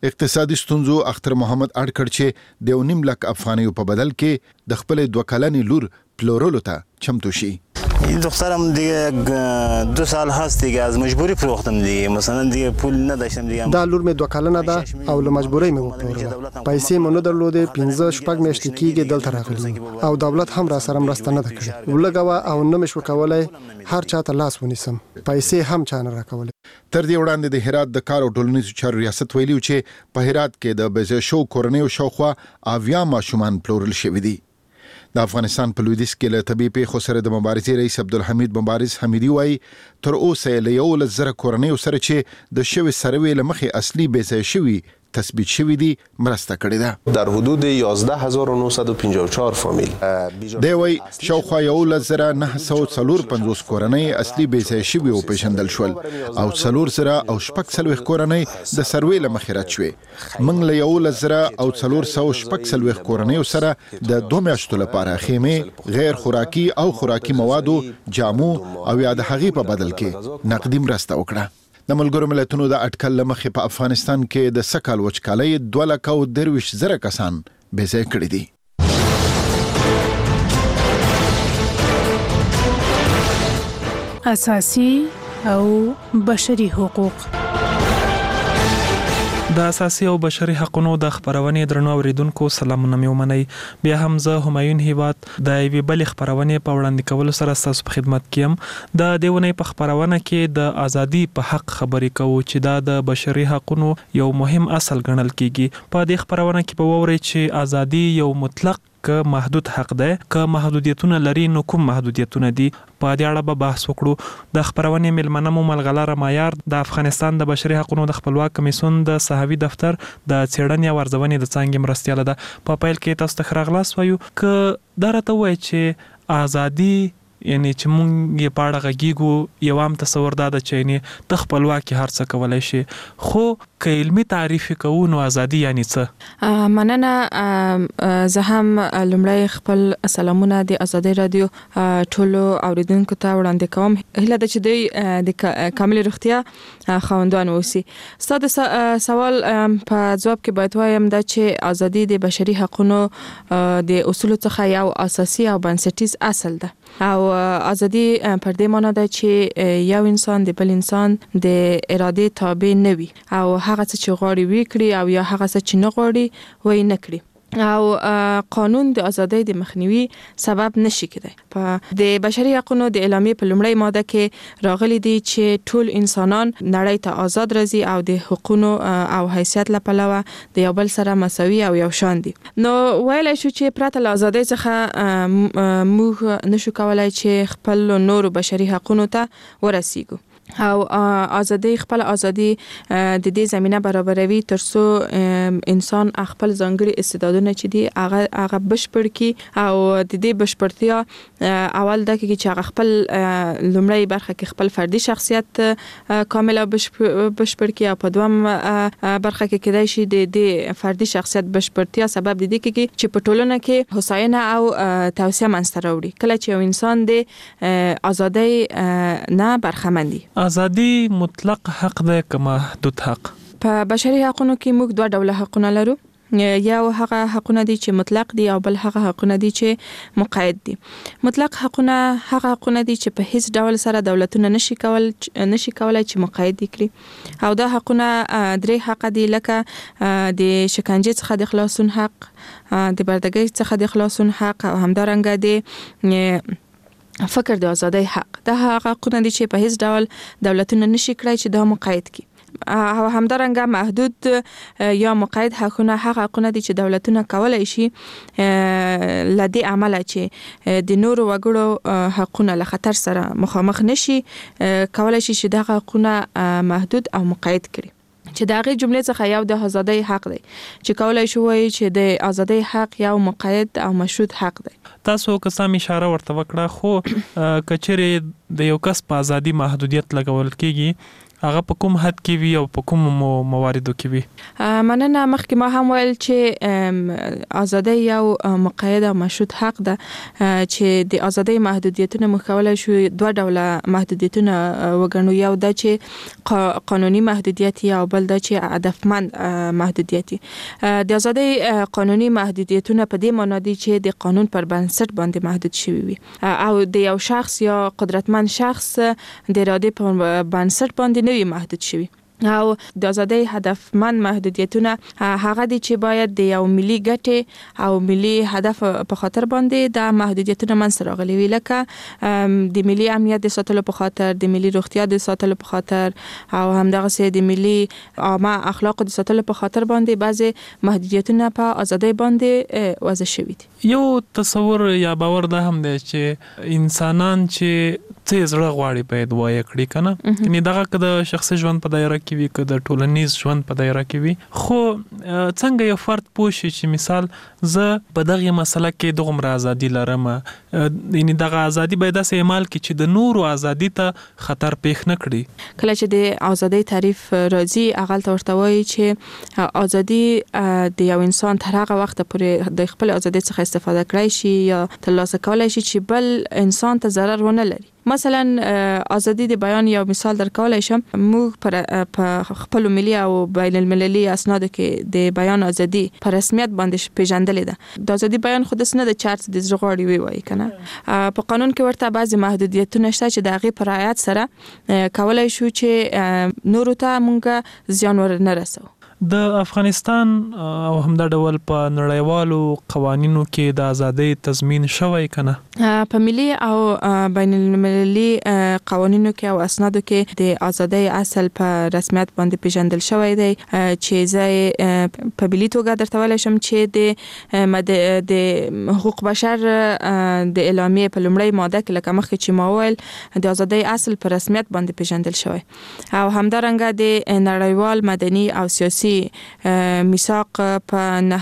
اقتصادي ستونزو اختر محمد اډ کړ چې د 1.5 لک افغانیو په بدل کې د خپل 2 کلنې لور پلورلو ته چمتو شي. دخترم دیگه 2 سال هست دیگه از مجبوری فروختم دیگه مثلا دیگه پول نداشتم دیگه دا لور مې 2 کلنه ده او له مجبورۍ مې وپلورله. پیسې مې نه درلودې 15 میاشتې کېږي دلته راغلی او دولت هم را سره مرسته نه ده کړې. ولګوه او نه مې شو کولی هر چا ته لاس ونیسم. پیسې هم چا نه راکولې. تر دې وړاندې د هرات د کار او ټولنیزو چارو ریاست ویلي چې په هرات کې د بزه شو کورنیو شاوخوا 80 ماشومان پلورل شوي دي. د افغانستان په لویدیځ کې له طبي پیښو سره د مبارزې رئیس عبدالحمید مبارز حمیدي وایي تر اوسه له 11,000 کورنیو سره چې د شوي سروې له مخې اصلي بېځایه شوي تثبیت شوي دي مرسته کړې ده. در حدود 11954 فامیل دی وایي شاوخوا 11,954 کورنۍ اصلي بېځایه شوي وپېژندل شول او 4,046 کورنۍ د سروې له مخې رد شوې. موږ له 11,446 کورنیو سره د 2 میاشتو لپاره خیمې غیر خوراکي او خوراکي موادو جامو او یا د هغې په بدل کې نقدي مرسته وکړه. د ملګرو ملتونو د اټکل لمخې په افغانستان کې د سکهال وچکالۍ 2,23,000 کسان بېځایه کړي دي. اساسي او بشري حقوق. د اساسي او بشري حقوقو د خبرونې درنو اوریدونکو سلامونه مې ومنئ. بیا هم زه همایون هیواد د یوې بلې خبرونې په وړاندې کولو سره ستاسو په خدمت کې یم. د دې ونې په خبرونه کې د ازادي په حق خبرې کوو چې دا د بشري حقوقو یو مهم اصل ګڼل کیږي. په دې خبرونه کې به وورئ چې ازادي یو مطلق که محدود حق ده، که محدودیتونه لري نو کوم محدودیتونه دي. په دې اړه به بحث وکړو. د خبرونې ملمنه مو ملغلره معیار د افغانستان د بشري حقوقو د خپلواک کمیسیون د صحوي دفتر د څېړنې او ارزونې د څانګې مرستیاله ده. په پیل کې تاسو ته ښه راغلاست وایو. که دا راته ووایي چې ازادي یعنی چې مونږ یې په اړه غږیږو یو عام تصور دا ده چې یعنې ته خپلواکي هر څه کولی شي، خو که علمي تعریف کوو نو ازادي یعنی څه؟ مننه. زه هم لومړی خپل سلامونه د ازادي رادیو ټولو اوریدونکو ته وړاندې کوم. هیله ده چې دوی د کامل روغتیا خاوندان اوسي. ستا د سوال په ځواب کې باید وایم دا چې ازادي د بشري حقوقو د اصولو څخه یو اساسي او بنسټیز اصل ده او ازادي پر دې معنی ده چې یو انسان د بل انسان د ارادې تابع نه وي او هغه څه چې غواړي وکړي او یا هغه څه چې نه غواړي وای نه کړي او قانون د ازادۍ د مخنیوي سبب نشي کېدای. په د بشري حقوقو د اعلامیې په لومړی ماده کې راغلي دي چې ټول انسانان نړۍ ته آزاد راځي او د حقوقو او حیثیت له پلوه د یو بل سره مساوي او یو شان دي. نو ویلای شو چې پرته له ازادۍ څخه موږ نشو کولای چې خپل نورو بشري حقوقو ته ورسیږو او ازادي خپل ازادي د دې زمينه برابروي ترڅو انسان خپل ځانګړي استعدادونه چې دي هغه بشپړ کی او د دې بشپړتیا اول د کې چې هغه خپل لومړی برخه کې خپل فردي شخصیت کامله بشپړ کی او په دوم برخه کې کېدای شي د دې فردي شخصیت بشپړتیا سبب د دې کې چې په ټولنه کې هوساینه او توسعه منځته راوړي. کله چې یو انسان د ازادۍ نه برخمن دي. ازادي مطلق حق ده که محدود حق؟ په بشري حقوقو کې موږ دوه ډوله حقونه لرو. یو هغه حقونه دي چې مطلق دي او بل هغه حقونه دي چې مقید دي. مطلق حقونه هغه حقونه دي چې په هیڅ ډول سره دولتونه نشي کولای چې مقید کړي او دا حقونه درې حق دي لکه د شکنجې څخه د خلاصون حق، د بردګۍ څخه د خلاصون حق او همدارنګه د فکر د ازادۍ حق. دا هغه حقونه دي چې په هیڅ ډول دولتونه نشي کړای چې دا مقید کړي. او همدارنګه محدود یا مقید حقونه هغه حقونه دي چې دولتونه کولای شي لدی عمله چې د نورو وګړو حقونه له خطر سره مخامخ نشي کولای شي چې دا حقونه محدود او مقید کړي. چې دا غي جملې څخه یو د ازادۍ حق دی چې کولای شو وایي چې د ازادۍ حق یو مقید او مشروط حق دی. تاسو که سم اشاره ورته وکړه خو کچېرې د یو کس په ازادي محدودیت لګول کېږي هغه په کوم حد کې وي او په کوم مواردو کې وي؟ مننه. مخکې ما هم ویل چې ازادي یو مقید او مشروط حق ده چې د ازادي محدودیتونه مخولای شو دوه ډوله محدودیتونه وګڼو. یو د چې قانوني محدودیت او بل د چې هدفمند محدودیت. د ازادي قانوني محدودیتونه په دې معنی دي چې د قانون پر بنسټ باندې محدود شوی وي او د یو شخص یا قدرتمند شخص د اراده په بنسټ باندې نه وي محدود شوی. او د ازادي هدفمند محدودیتونه هغه دي چې باید د یو ملي ګټې او ملي هدف په خاطر باندې د محدودیتونه منځ راغلي وي، لکه د ملي امنیت د ساتلو په خاطر، د ملي روغتیا د ساتلو په خاطر او همدغه سه د ملي عامه اخلاق د ساتلو په خاطر باندې بعضي محدودیتونه په ازادي باندې وضع شوي دي. یو تصور یا باور ده هم دی چې انسانان چې څه زړه غواړي باید وایي کړی کنه، یعنی دغه کده شخصي ژوند په دایره کې وي که د ټولنیز ژوند په دایره کې وي، خو څنګه یو فرد پوه شي چې مثال زه په دغه مسله کې دغه ازادي لرم، یعنی دغه ازادي باید داسې عمل کې چې د نورو ازادي ته خطر پیښ نه کړي. کله چې د ازادي تعریف راځي هغه ته ورته وایي چې ازادي د یو انسان تر هغه وخت پورې د خپل ازادي څخه استفاده کړی شي یا ترلاسه کولای شي چې بل انسان ته ضرر ونه لري. مثلا ازادي د بیان یو مثال درکولای شم. موږ په خپل ملي او بین المللي اسنادو کې د بیان ازادي په رسمیت باندې پیژندلې ده. د ازادي بیان خود نه د چارت د زغړی وی کنه. په قانون کې ورته بعضی محدودیتونه شته چې د هغه پر رعایت سره کولای شو چې نورو ته مونږه زیان ورنه رسو. د افغانستان او همدا ډول په نړیوالو قوانینو کې د ازادۍ تضمین شوی کنه؟ په ملي او بین المللي قوانینو کې او اسنادو کې د ازادۍ اصل په رسمیت باندې پیژندل شوی دی چې زه په ملي توګه درته ویل شم چې د حقوق بشر د اعلامیه په لومړی ماده کې لکه مخکې چې ما ویل د ازادۍ اصل په رسمیت باندې پیژندل شوی او همدارنګه د نړیوال مدني او سیاسي میثاق په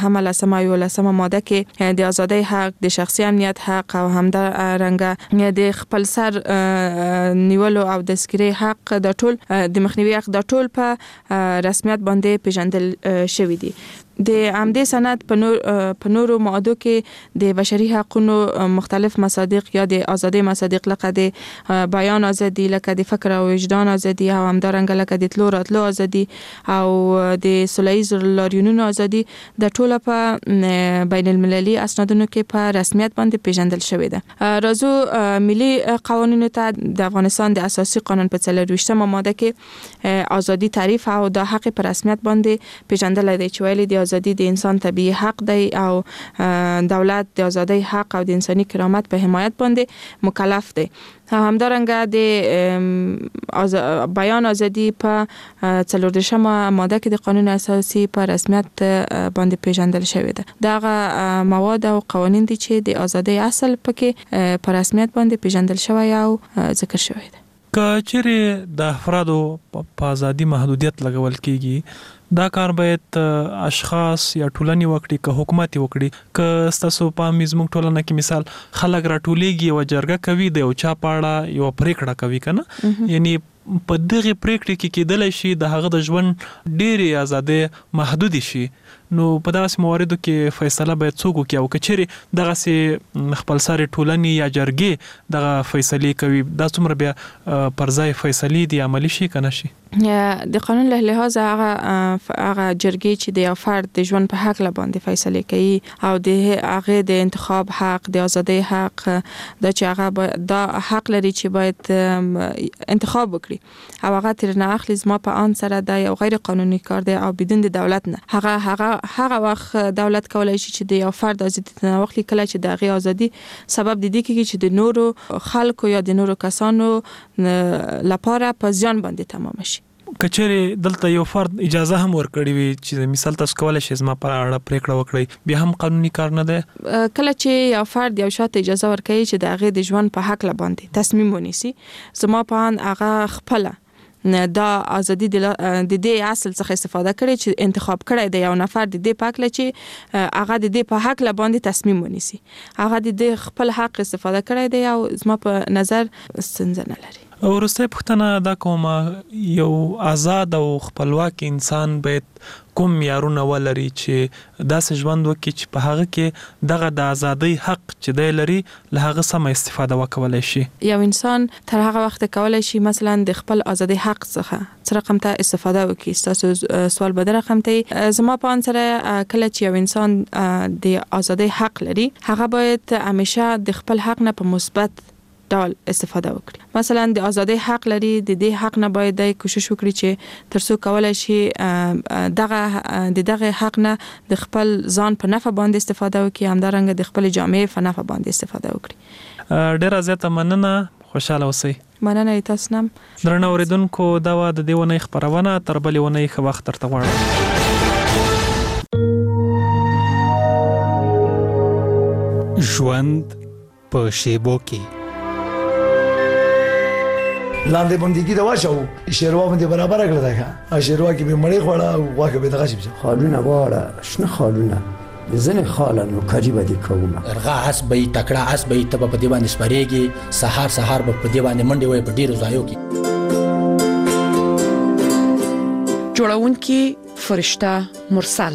9 ماده کې د ازادۍ حق، د شخصي امنیت حق او همدارنګه د خپل سر نیولو او د سکري حق د ټول د مخنیوي حق د ټول په رسمیت باندې پیژندل شوی دی. د عمدي سند په نورو ماده کې د بشري حقوقو مختلف مصادیق یا د ازادي مصادیق لکه د بیان ازادي، لکه د فکر او وجدان ازادي او همدارنګه لکه د تلو راتلو ازادي او د سوله‌ییز لاریونونو ازادي د ټوله په بین المللي اسنادونو کې په رسمیت باندې پیژندل شوی ده. راځو ملي قوانینو ته. د افغانستان د اساسي قانون په 23 ماده کې ازادي تعریف او د حق په رسمیت باندې پیژندل دی چې ویلي دی ازادي د انسان طبيعي حق دی او دولت د ازادۍ حق او د انساني کرامت په حمایت باندې مکلف دی. همدارنګه د بیان ازادي په 14 ماده کې د قانون اساسي په رسمیت باندې پیژندل شوی ده. دغه مواد او قوانین دي چې د ازادۍ اصل پکې په رسمیت باندې پیژندل شوی او ذکر شوی ده. که چیرې د افرادو په ازادي محدودیت لګول کیږي، دا کار باید اشخاص یا ټولنې وکړي که حکومت وکړي؟ که ستاسو په زموږ ټولنه کې مثال خلک راټولېږي او جرګه کوي د یو چا په اړه یو پریکړه کوي کنه، یعنی په دغه پریکړې کې کېدلی شي د هغه د ژوند ډېرې ازادۍ محدود شي، نو په داسې مواردو کې فیصله باید څوک وکړي او که چیرې دغسې خپلسرې ټولنې یا جرګې دغه فیصلې کوي، دا څومره بیا پر ځای فیصلې دي عملي شي که نه شي؟ د قانون له لحاظه هغه جرګې چې د یو فرد د ژوند په حق باندې فیصله کوي او د هغه د انتخاب حق، د ازادۍ حق، د چې هغه دا حق لري چې باید انتخاب وکړي او هغه تر نه اخلي زما په ان سره دا یو غیر قانوني کار دی او بدون د دولت نه. هغه وخت دولت کولای شي چې د یو فرد ازادي نه واخلي کله چې د هغه ازادي سبب د دې کېږي چې د نورو خلکو یا د نورو کسانو لپاره په ځان باندې تمام شي. کچېره دلته یو فرد اجازه هم ورکړي وي چې مثال تاسو کولای شئ زما په اړه پریکړه وکړئ، بیا هم قانوني کار نه دی؟ کله چې یو فرد یو شاته اجازه ورکړي چې د هغه د ژوند په حق باندې تصمیم ونیسي، زما په ان هغه خپل دا ازادي د دې اصل څخه استفاده کړي چې انتخاب کړي د یو نفر د دې پاک لچې هغه د دې په حق باندې تصمیم ونیسي، هغه د خپل حق استفاده کړي دی او زما په نظر ستونزه نه لري. ورسته پښتنه دا کومه یو آزاد او خپلواک انسان باید کوم معیارونه ولري چې داسې ژوند وکړي چې په هغه کې دغه د ازادۍ حق چې دی لري له هغه سم استفاده وکولای شي. یو انسان تر هغه وخت کولای شي مثلا د خپل ازادۍ حق څخه څه رقم ته استفاده وکړي. تاسو سوال به رقم ته زما په انسره کله چې یو انسان د ازادۍ حق لري هغه باید همیشه د خپل حق نه په مثبت ډول استفاده وکړي. مثلا د ازادۍ حق لري، د دې حق نه باید د کوشش وکړي چې ترڅو کولای شي دغه حق نه د خپل ځان په نفع باندې استفاده وکړي، همدارنګه د خپل جامعې په نفع باندې استفاده وکړي. ډیر زیاته مننه، خوشاله اوسئ. مننه تاسو نام. درنو اوریدونکو دا و د دیونه خبرونه، تر بلې ونه ښه وخت ترته غواړم. ژوند په شیبو کې لاندې باندې دا واچو شیروا باندې برابر کړل دا شیروا کې به مړې خوړه او واکه به دغه شي خالونه واړه شنه خالونه زنه خالانو کاجی باندې کومه ارغا اس به تکړه اس به ته په دی باندې سپریږي، سحر به په دی باندې منډي وای په ډیرو ځایو کې. جوړونکي فرشته مرسل.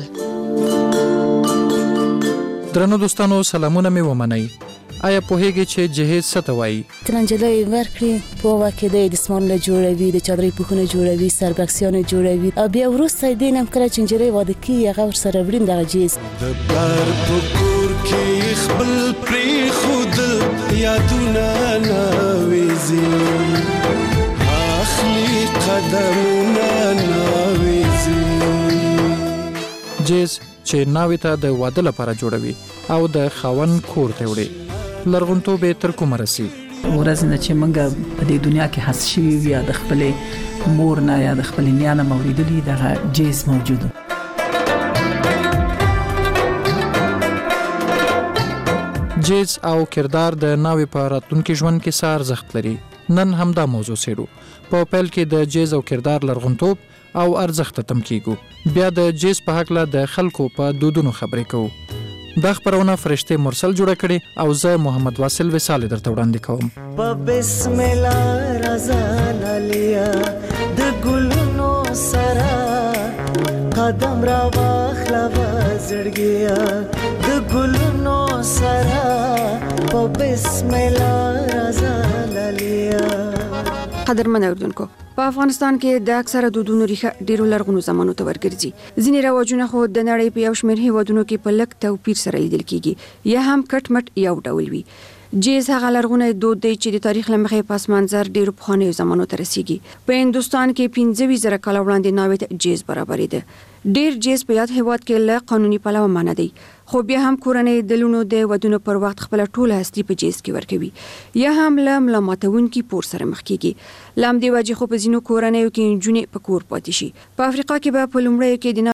درنو دوستانو سلامونه مې ومنئ. آیا پوهیږئ چې جهیز څه ته وایي؟ ترنجلۍ ورکړي په واکه د دسمال جوړوي، د چادرې پوښونه جوړوي، سربکسیان جوړوي او بیا وروسته دې نم کړه چې نجلۍ واده کی هغه ور سره وړین دغه جهیز د بار په کور کې خپل پری خود یادونه ناويزي اخلي قدمونه ناويزي. جهیز چې ناوې ته د واده لپاره جوړوي او د خاون کور ته وړي، لرغونتوب تر کومه رسي؟ ورځ نه چې موږ په دې دنیا کې حس شوي یا د خپل مور نه یا د خپل نیا نه موریدلی دغه جهیز موجود. جهیز او کردار د ناوې په راتلونکي ژوند کې څه ارزښت لري؟ نن همدا موضوع څېړو. په پیل کې د جهیز او کردار لرغونتوب او ارزښت تم کیږو، بیا د جهیز په هکله د خلکو په دودونو خبرې کوو. دا خبرونه فرشته مرسل جوړه کړي او زه محمد واصل وصال درته وړاندې کوم. په بسم الله رضا لیا د ګلونو سره قدم را واخلا وزړګیا د ګلونو سره په بسم الله رضا لیا. قدرمن اوردونکو، په افغانستان کې د اکثره دودونو ریښه ډیرو لرغونو زمانو ته ورګرځي. ځینې رواجونه خو د نړۍ په یو شمېر هیوادونو کې په لږ توپیر سره لیدل کیږي یا هم کټ مټ یو ډول وي. جهیز هغه لرغونی دود دی چې د تاریخ له مخې پس منظر ډیرو پخوانیو زمانو ته رسیږي. په هندوستان کې 15,000 کاله وړاندې ناوې ته جهیز برابرېده. ډیر جهیز په یاد هیواد کې له قانوني پلوه منع دی، خو بیا هم کورنۍ د لونو د ودونو پر وخت خپل ټوله هستی په جهیز کې ورکوي یا هم له ملامتونکي پور سره مخ کیږي. لام دی وجه خو په ځینو کورنیو کې نجونې په کور پاتې شي. په افریقا کې به په لومړیو کې د